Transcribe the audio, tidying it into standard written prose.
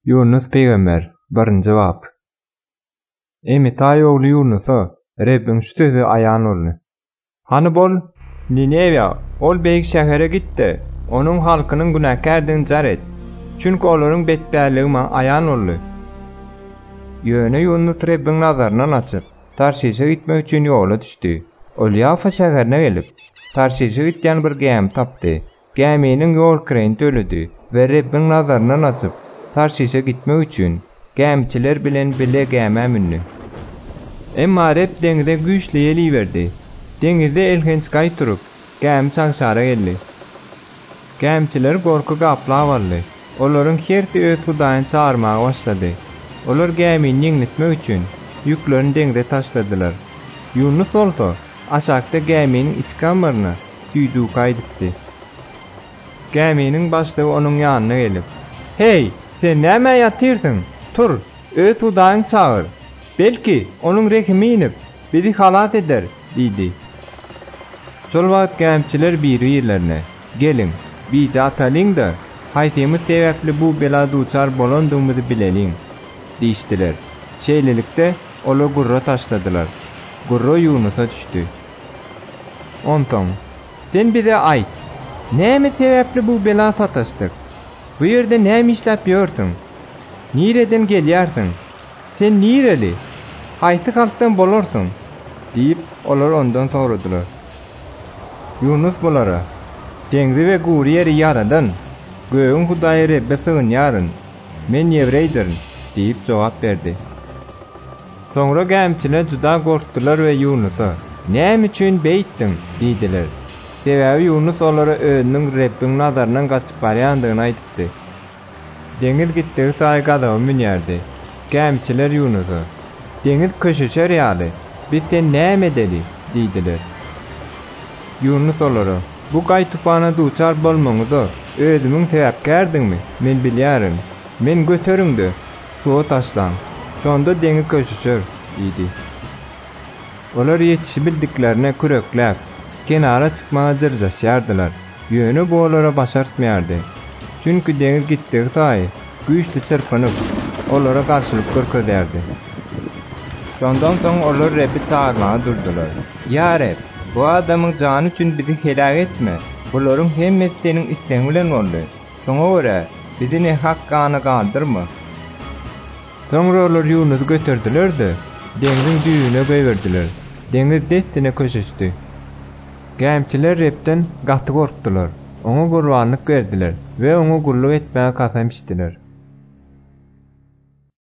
Yunus Peygamber, barınca bap. Emitay oğlu Yunusa, Rebbin şu sözü ayan oldu. Hani bol, Ninevya, ol beyik şehre gitti, onun halkının günahkardığını jar et. Çünkü olorun betbärligime ayan oldu. Yöne Yunus Rebbin nazarынан açıp, Tarşişe gitmek üçün yola düştü. Ol Yafa şehrine gelip, Tarşişe gitgen bir gäm tapdy. Gäminiň yol kireýini tölüdi we Rebbin nazarынан açyp, Tarşişe gitmek üçün gämçiler bilen bile gäme minni. Emma Reb deňizde güýçli ýeliberdi. Deňizde elhenç gaýturup, gäm çagşara geldi. Gämçiler gorky gaplap aldy. Olaryň herti öz Hudaýyny çağırmaga başlady. Olar gämini ýeňitmek üçün ýüklerini deňizde taşladylar. Yunus bolsa aşakda gäminiň iç kamaryna tüýdük aýdypdy. Gäminiň başlygy onuň ýanyna gelip, "Hey, sen näme ýatyrsyň? Tur, öz Hudaýyny çağır. Belki onuň rehimi inip bizi halat eder" diýdi. Şol wagt gämçiler biri ýerlerine, "Gelin, bizi atalyň-da, haýtymyz sebäpli bu bela duçar bolandygymyzy bileliň" diýişdiler. Şeýlelikde olar gurra taşladylar. Gurra Yunusa düşdi. "Ontoň, sen bize aýt. Näme sebäpli bu bela sataşdyk? Bu ýerde näme işläp ýörsiň? Nireden gelýärsiň? Sen nireli? Haýsy halkdan bolarsyň?" diýip olar ondan soradylar. Yunus bolara, "Deňzi we gury ýeri ýaradan, göğüň Hudaýy Rebbe sığynýaryn. Men ýewreýdirin" diýip jogap berdi. Soňra gämçiler juda gorkdylar we Yunusa, "Näme üçin beýtdiň?" diýdiler. Sebäbi Yunus olara özüniň Rebbin nazarынан gaçyp barýandygyny aýtdy. Deňiz gitdigi saý gadawa minýärdi. Gämçiler Yunusa, "Deňiz köşeşer ýaly, biz sen näme edeli?" diýdiler. Yunus olara, "Bu gaýtupana duçar bolmaňyza özümiň sebäpkärdigmi? Men bilýärim. Men götürüňdi, suwa taşlaň. Şonda deňiz köşeşer" diýdi. Olar ýetişi bildiklerine kürekläp, kenara çykmaga jyrjaşýardylar. Ýöne bu olara başartmaýardy. Çünki deňiz gitdigi saý güýçli çyrpanyp, olara garşylyk görkezýärdi. Şondan soň olar Rebbi çağırmaga durdular. "Ya Reb, bu adamyň jany üçin bizi helak etme. Bularyň hemmesi seniň isleň bilen boldy. Şoňa görä bizi ne hakkana galdyrma." Soňra olar Yunusy götürdiler-de deňiziň düýüne goýberdiler. Deňiz destine köşeşdi. Gämçiler Rebden gaty gorkdylar. Oňa gurbanlyk berdiler we oňa gulluk etmäge kasam içdiler.